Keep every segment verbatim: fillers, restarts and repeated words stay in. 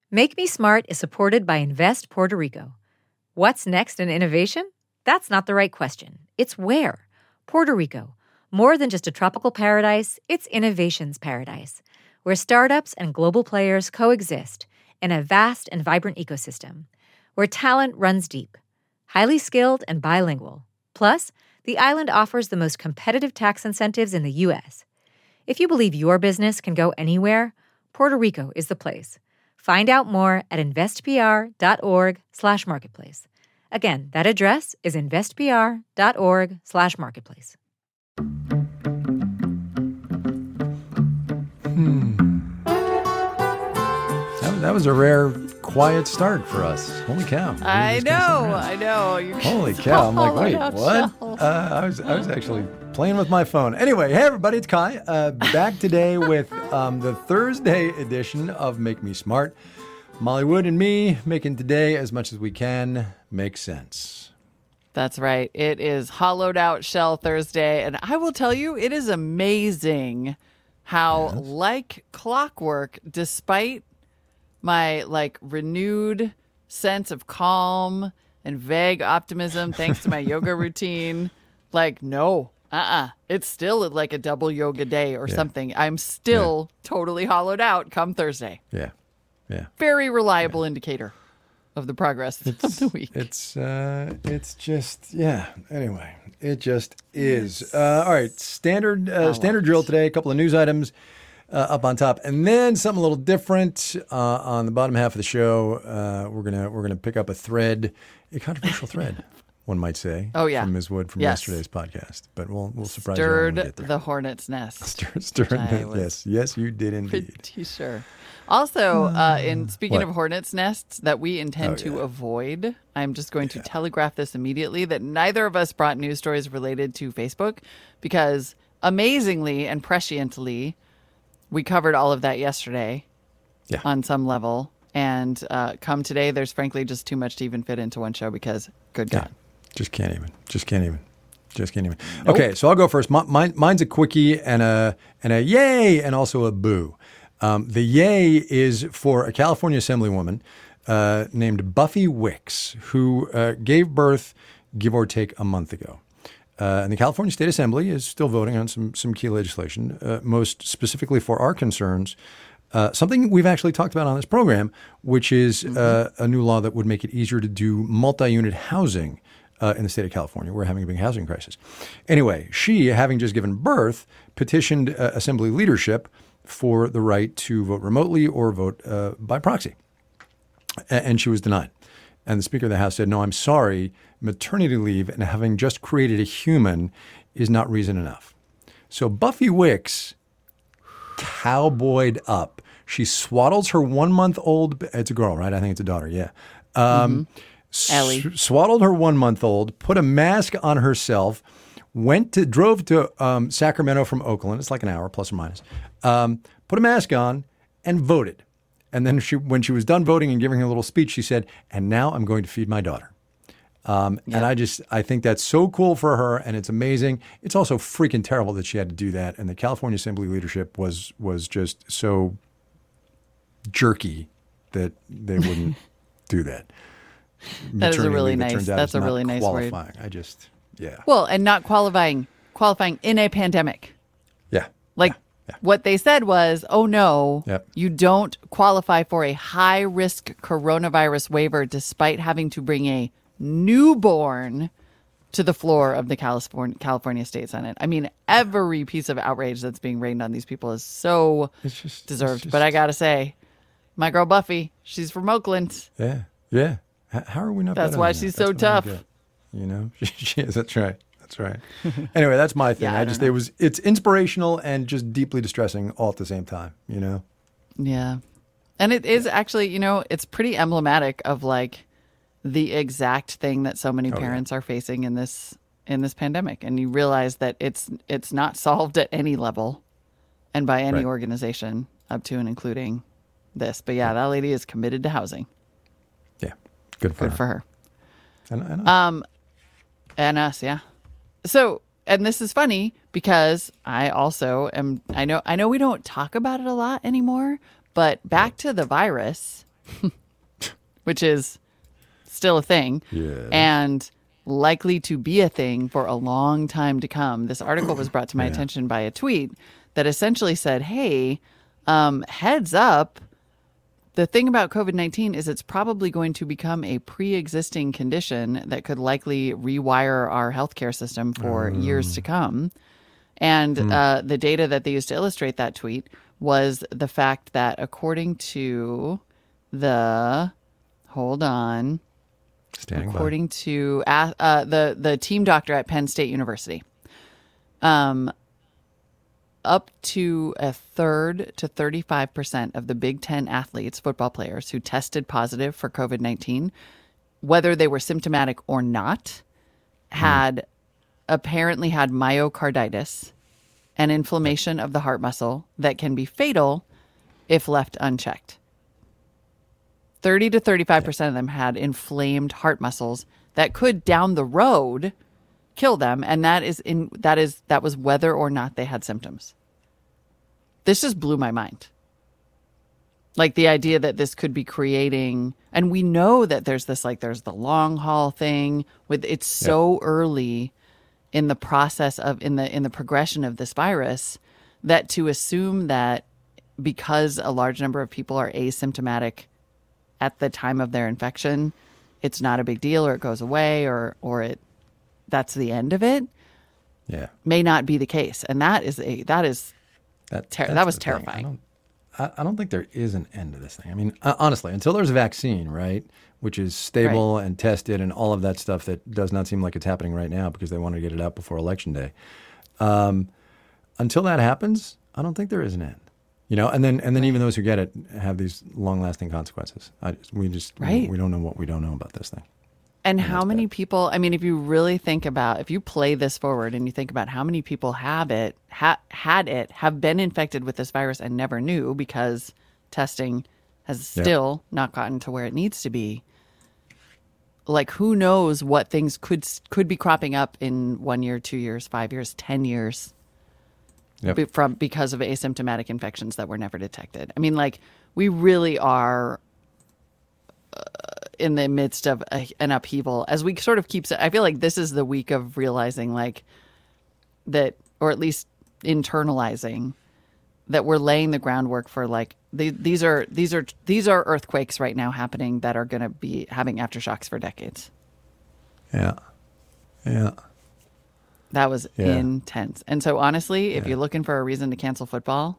Make Me Smart is supported by Invest Puerto Rico. What's next in innovation? That's not the right question. It's where. Puerto Rico. More than just a tropical paradise, it's innovation's paradise, where startups and global players coexist in a vast and vibrant ecosystem, where talent runs deep, highly skilled and bilingual. Plus, the island offers the most competitive tax incentives in the U S. If you believe your business can go anywhere, Puerto Rico is the place. Find out more at investpr.org slash marketplace. Again, that address is investpr.org slash marketplace. Hmm. That, that was a rare, quiet start for us. Holy cow! We I just got some know, rest. I know. You Holy cow! I'm like, swallowed wait, up what? shells. Uh, I was, I was actually playing with my phone. Anyway, hey everybody, it's Kai. Uh, back today with um, the Thursday edition of Make Me Smart. Molly Wood and me making today as much as we can make sense. That's right. It is Hollowed Out Shell Thursday, and I will tell you, it is amazing how, Yes. like clockwork, despite my like renewed sense of calm and vague optimism, thanks to my yoga routine, like no, uh-uh, it's still like a double yoga day or Yeah. something. I'm still totally hollowed out come Thursday. Yeah, yeah. Very reliable indicator of the progress of the week. It's uh, it's just yeah. Anyway, it just is. Uh, all right, standard uh, standard drill today. A couple of news items uh, up on top, and then something a little different uh, on the bottom half of the show. Uh, we're gonna we're gonna pick up a thread, a controversial thread, one might say. Oh, yeah. from Miz Wood from Yes. yesterday's podcast. But we'll we'll surprise you when we Stirred get there. the hornet's nest. Stir, stirred I the- was yes, yes, you did indeed. Pretty sure. Also, uh, in speaking What? of hornets' nests that we intend Oh, to yeah. avoid, I'm just going to telegraph this immediately that neither of us brought news stories related to Facebook because amazingly and presciently, we covered all of that yesterday Yeah. on some level. And uh, come today, there's frankly just too much to even fit into one show because, good Yeah. God. Just can't even. Just can't even. Just can't even. Okay, so I'll go first. Mi- Mine, mine's a quickie and a and a yay and also a boo. Um, the yay is for a California Assemblywoman uh, named Buffy Wicks, who uh, gave birth, give or take, a month ago. Uh, and the California State Assembly is still voting on some some key legislation, uh, most specifically for our concerns. Uh, something we've actually talked about on this program, which is uh, a new law that would make it easier to do multi-unit housing uh, in the state of California. We're having a big housing crisis. Anyway, she, having just given birth, petitioned uh, Assembly leadership for the right to vote remotely or vote uh, by proxy. A- and she was denied. And the Speaker of the House said, no, I'm sorry, maternity leave and having just created a human is not reason enough. So Buffy Wicks cowboyed up. She swaddles her one-month-old, it's a girl, right? I think it's a daughter, yeah. Um, s- Ellie. swaddled her one-month-old, put a mask on herself, went to, drove to um, Sacramento from Oakland. It's like an hour, plus or minus. Um, put a mask on and voted. And then she, when she was done voting and giving her little speech, she said, and now I'm going to feed my daughter. Um, And I just, I think that's so cool for her, and it's amazing. It's also freaking terrible that she had to do that. And the California Assembly leadership was was just so jerky that they wouldn't do that. That is a Maternity really leave, it nice- turns out, that's is a not really nice word. qualifying. I just, yeah. Well, and not qualifying, qualifying in a pandemic. Yeah. Like what they said was, oh no, Yep. you don't qualify for a high risk coronavirus waiver despite having to bring a newborn to the floor of the California California State Senate. I mean, every piece of outrage that's being rained on these people is so It's just it's deserved. just- But I gotta say, my girl Buffy, she's from Oakland. Yeah. Yeah. H- How are we not That's better why than she's that? so That's what I don't tough. get. You know? she is. That's right. That's right. Anyway, that's my thing. Yeah, I I don't just, know. it was, it's inspirational and just deeply distressing all at the same time, you know? Yeah. And it is actually, you know, it's pretty emblematic of like the exact thing that so many Oh, yeah. parents are facing in this in this pandemic. And you realize that it's it's not solved at any level and by any Right. organization up to and including this. But yeah, that lady is committed to housing. Yeah. Good for Good her. for her. And, and Um and us, yeah. So, and this is funny because I also am I know I know we don't talk about it a lot anymore, but back to the virus. which is still a thing Yeah. and likely to be a thing for a long time to come. This article was brought to my Yeah. attention by a tweet that essentially said, hey, um, heads up. The thing about COVID nineteen is it's probably going to become a pre-existing condition that could likely rewire our healthcare system for Mm. years to come. And uh, the data that they used to illustrate that tweet was the fact that according to the, hold on, Standing by. according to uh, uh, the, the team doctor at Penn State University, um, up to a third to thirty-five percent of the Big Ten athletes, football players, who tested positive for COVID nineteen, whether they were symptomatic or not, had mm. apparently had myocarditis, an inflammation of the heart muscle that can be fatal if left unchecked. thirty to thirty-five percent of them had inflamed heart muscles that could down the road kill them, and that is in that is that was whether or not they had symptoms. This just blew my mind. Like the idea that this could be creating, and we know that there's this, like there's the long haul thing with it's so yep. early in the process of in the in the progression of this virus that to assume that because a large number of people are asymptomatic at the time of their infection, it's not a big deal or it goes away or or it that's the end of it. Yeah, may not be the case, and that is a that is that ter- that was terrifying. I don't, I, I don't think there is an end to this thing. I mean, uh, honestly, until there's a vaccine, right, which is stable right. and tested and all of that stuff that does not seem like it's happening right now because they want to get it out before Election Day. Um, until that happens, I don't think there is an end. You know, and then and then even those who get it have these long-lasting consequences. I, we just right. we, we don't know what we don't know about this thing. And how many people, I mean, if you really think about, if you play this forward and you think about how many people have it, ha, had it, have been infected with this virus and never knew because testing has still yeah. not gotten to where it needs to be. Like, who knows what things could could be cropping up in one year, two years, five years, ten years yep. be, from because of asymptomatic infections that were never detected. I mean, like, we really are Uh, in the midst of a, an upheaval as we sort of keep, I feel like this is the week of realizing like that, or at least internalizing that we're laying the groundwork for like, the, these are, these are, these are earthquakes right now happening that are going to be having aftershocks for decades. Yeah. Yeah. That was yeah. intense. And so honestly, if yeah. you're looking for a reason to cancel football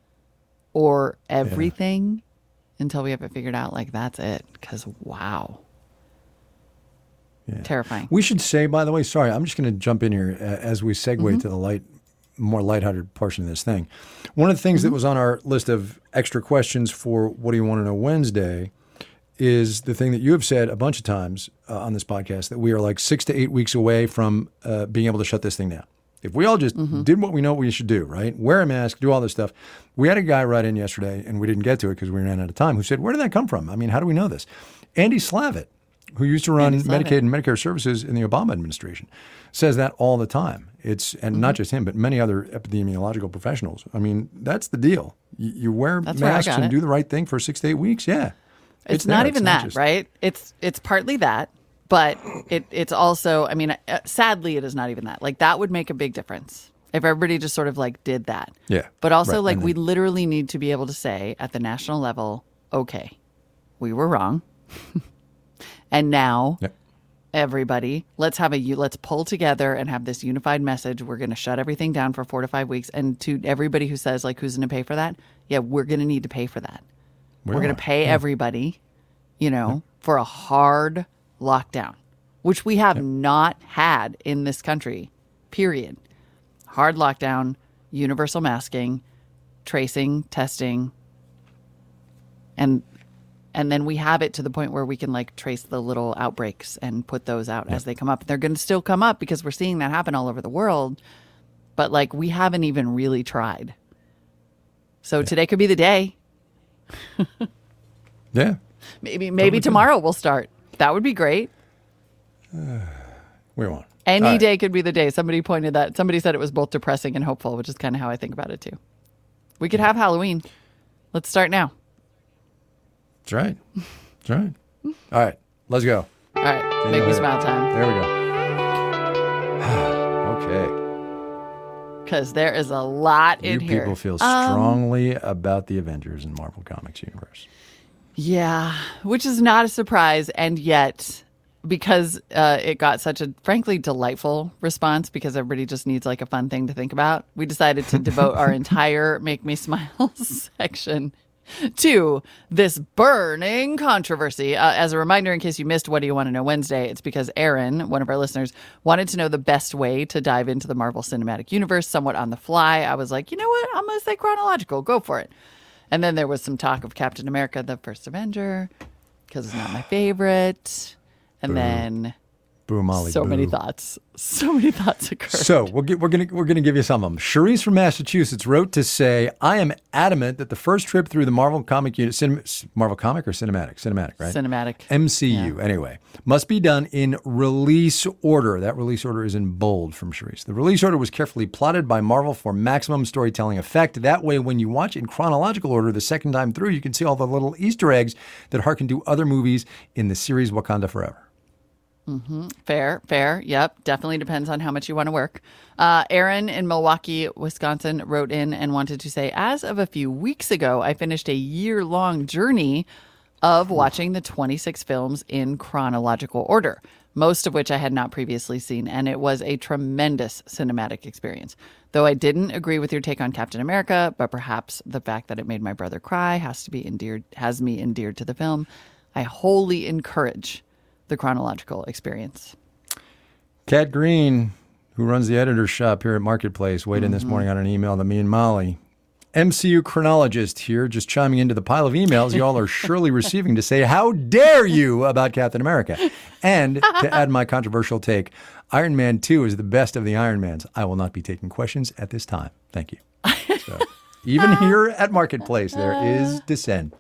or everything, yeah. until we have it figured out, like, that's it. Because, wow. Yeah. Terrifying. We should say, by the way, sorry, I'm just going to jump in here uh, as we segue mm-hmm. to the light, more lighthearted portion of this thing. One of the things mm-hmm. that was on our list of extra questions for What Do You Want to Know Wednesday is the thing that you have said a bunch of times uh, on this podcast, that we are like six to eight weeks away from uh, being able to shut this thing down. If we all just mm-hmm. did what we know we should do, right? Wear a mask, do all this stuff. We had a guy write in yesterday, and we didn't get to it because we ran out of time, who said, where did that come from? I mean, how do we know this? Andy Slavitt, who used to run Medicaid and Medicare services in the Obama administration, says that all the time. It's and mm-hmm. not just him, but many other epidemiological professionals. I mean, that's the deal. You, you wear that's masks and it. do the right thing for six to eight weeks. Yeah. It's, it's not there. even it's that, not just... right? It's it's partly that. But it it's also, I mean, uh, sadly, it is not even that. Like, that would make a big difference if everybody just sort of, like, did that. Yeah. But also, right. like, then... we literally need to be able to say at the national level, okay, we were wrong. And now, yep. everybody, let's have a, let's pull together and have this unified message. We're going to shut everything down for four to five weeks. And to everybody who says, like, who's going to pay for that? Yeah, we're going to need to pay for that. We we're going to pay yeah. everybody, you know, yeah. for a hard lockdown, which we have yep. not had in this country, period. Hard lockdown, universal masking, tracing, testing, and and then we have it to the point where we can like trace the little outbreaks and put those out yep. as they come up. They're going to still come up because we're seeing that happen all over the world, but like we haven't even really tried. So yep. today could be the day. yeah. Maybe maybe totally tomorrow good. We'll start. That would be great. Uh, we won't. Any right. day could be the day. Somebody pointed that. Somebody said it was both depressing and hopeful, which is kind of how I think about it too. We could have Halloween. Let's start now. That's right. That's right. All right, let's go. All right, Daniel, make me hit it. smile time. There we go. Okay. Because there is a lot You in here. people feel Um, strongly about the Avengers and Marvel Comics universe. Yeah, which is not a surprise. And yet, because uh, it got such a, frankly, delightful response, because everybody just needs like a fun thing to think about, we decided to devote our entire Make Me Smile section to this burning controversy. Uh, as a reminder, in case you missed What Do You Want to Know Wednesday, it's because Aaron, one of our listeners, wanted to know the best way to dive into the Marvel Cinematic Universe somewhat on the fly. I was like, you know what? I'm going to say chronological. Go for it. And then there was some talk of Captain America, the First Avenger, because it's not my favorite. And Boo. then Boo, Molly, so boo. many thoughts. So many thoughts occurred. So we'll get, we're going to we're going to give you some of them. Charisse from Massachusetts wrote to say, "I am adamant that the first trip through the Marvel comic unit, cin, Marvel comic or cinematic, cinematic, right? Cinematic. M C U, anyway, must be done in release order." That release order is in bold from Charisse. "The release order was carefully plotted by Marvel for maximum storytelling effect. That way, when you watch in chronological order the second time through, you can see all the little Easter eggs that harken to other movies in the series Wakanda Forever." Mm-hmm. Fair, fair. Yep. Definitely depends on how much you want to work. Uh, Aaron in Milwaukee, Wisconsin wrote in and wanted to say, as of a few weeks ago, I finished a year-long journey of watching the twenty-six films in chronological order, most of which I had not previously seen, and it was a tremendous cinematic experience. Though I didn't agree with your take on Captain America, but perhaps the fact that it made my brother cry has to be endeared, has me endeared to the film. I wholly encourage the chronological experience. Kat Green, who runs the editor's shop here at Marketplace, weighed in this morning on an email to me and Molly. "M C U chronologist here, just chiming into the pile of emails y'all are surely receiving to say, how dare you about Captain America? And to add my controversial take, Iron Man two is the best of the Iron Mans. I will not be taking questions at this time. Thank you." So, even here at Marketplace, there is dissent.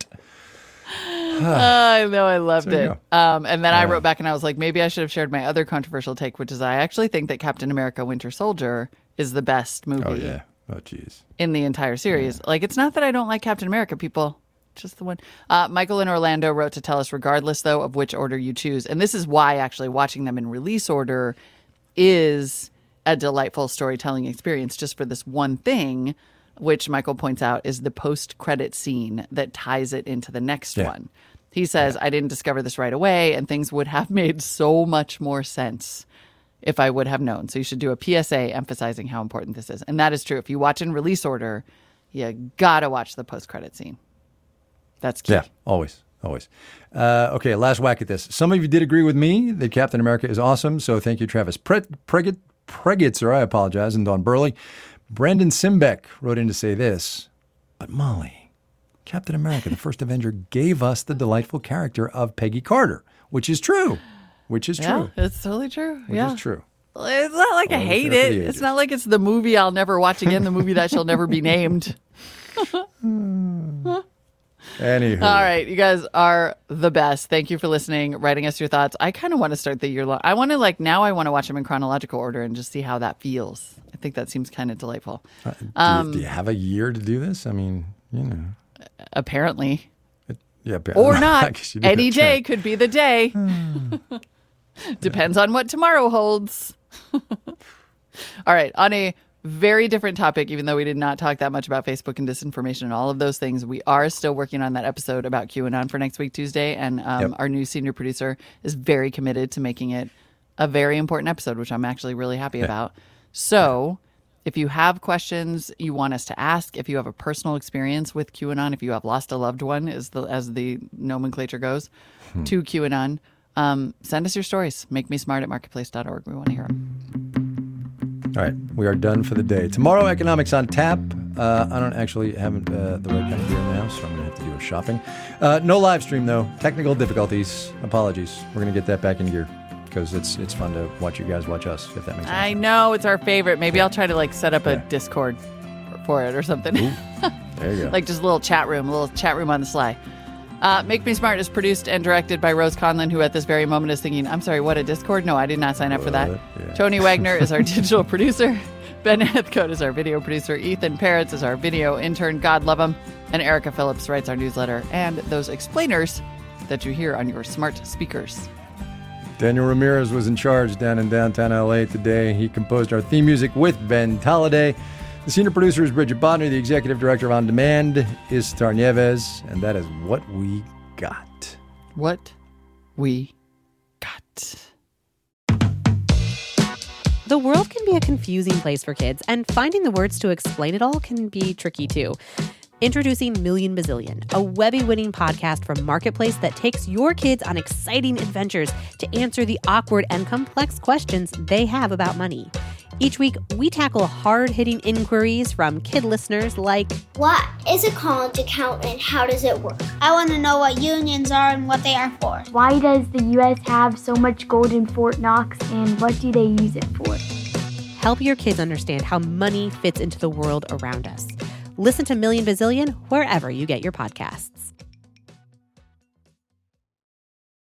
I know, I loved So you it. Um, and then I wrote back and I was like, maybe I should have shared my other controversial take, which is I actually think that Captain America Winter Soldier is the best movie Oh, yeah. Oh, geez. in the entire series. Like, it's not that I don't like Captain America, people. Just the one. Uh, Michael in Orlando wrote to tell us, regardless, though, of which order you choose. And this is why actually watching them in release order is a delightful storytelling experience, just for this one thing, which Michael points out is the post-credit scene that ties it into the next Yeah. one. He says, yeah. I didn't discover this right away, and things would have made so much more sense if I would have known. So you should do a P S A emphasizing how important this is. And that is true. If you watch in release order, you got to watch the post-credit scene. That's key. Yeah, always, always. Uh, okay, last whack at this. Some of you did agree with me that Captain America is awesome, so thank you, Travis Pre- Pregit- Pregitzer, I apologize, and Don Burley. Brandon Simbeck wrote in to say this, but Molly, Captain America, the first Avenger, gave us the delightful character of Peggy Carter, which is true, which is Yeah, true, it's totally true. which yeah. is true. It's not like I Always hate there for it. the It's ages. not like it's the movie I'll never watch again, the movie that shall never be named. Anywho. All right, you guys are the best. Thank you for listening, writing us your thoughts. I kind of want to start the year long. I want to like now. I want to watch them in chronological order and just see how that feels. I think that seems kind of delightful. Uh, do, Um, you, do you have a year to do this? I mean, you know. Apparently, Yeah, apparently. or I not. guess you do Any have day time. could be the day. Depends on what tomorrow holds. All right, on a very different topic, even though we did not talk that much about Facebook and disinformation and all of those things, we are still working on that episode about QAnon for next week, Tuesday. And um, Yep. our new senior producer is very committed to making it a very important episode, which I'm actually really happy about. So if you have questions you want us to ask, if you have a personal experience with QAnon, if you have lost a loved one, as the, as the nomenclature goes, Hmm. to QAnon, um, send us your stories. Make me smart at marketplace dot org. We want to hear them. All right, we are done for the day. Tomorrow, Economics on Tap. Uh, I don't actually have uh, the right kind of gear now, so I'm going to have to do a shopping. Uh, no live stream, though. Technical difficulties. Apologies. We're going to get that back in gear because it's it's fun to watch you guys watch us, if that makes sense. I know it's our favorite. Maybe I'll try to like set up a Yeah. Discord for it or something. There you go. Like just a little chat room, a little chat room on the sly. Uh, Make Me Smart is produced and directed by Rose Conlon, who at this very moment is thinking, I'm sorry, what, a Discord? No, I did not sign up for that. What? Yeah. Tony Wagner is our digital producer. Ben Heathcote is our video producer. Ethan Peretz is our video intern. God love him. And Erica Phillips writes our newsletter and those explainers that you hear on your smart speakers. Daniel Ramirez was in charge down in downtown L A today. He composed our theme music with Ben Talladay. The senior producer is Bridget Bodner. The executive director of On Demand is Star Nieves. And that is what we got. What we got. The world can be a confusing place for kids, and finding the words to explain it all can be tricky too. Introducing Million Bazillion, a Webby-winning podcast from Marketplace that takes your kids on exciting adventures to answer the awkward and complex questions they have about money. Each week, we tackle hard-hitting inquiries from kid listeners like, what is a college account and how does it work? I want to know what unions are and what they are for. Why does the U S have so much gold in Fort Knox and what do they use it for? Help your kids understand how money fits into the world around us. Listen to Million Bazillion wherever you get your podcasts.